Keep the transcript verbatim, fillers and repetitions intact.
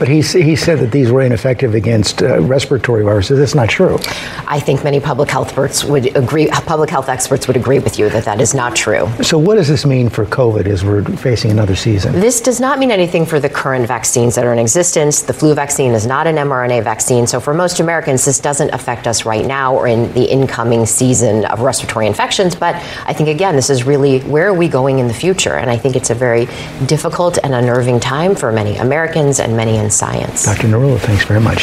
But he, he said that these were ineffective against uh, respiratory viruses. That's not true. I think many public health experts would agree. Public health experts would agree with you that that is not true. So what does this mean for COVID as we're facing another season? This does not mean anything for the current vaccines that are in existence. The flu vaccine is not an mRNA vaccine. So for most Americans, this doesn't affect us right now or in the incoming season of respiratory infections. But I think, again, this is really where are we going in the future? And I think it's a very difficult and unnerving time for many Americans and many in science. Doctor Narula, thanks very much.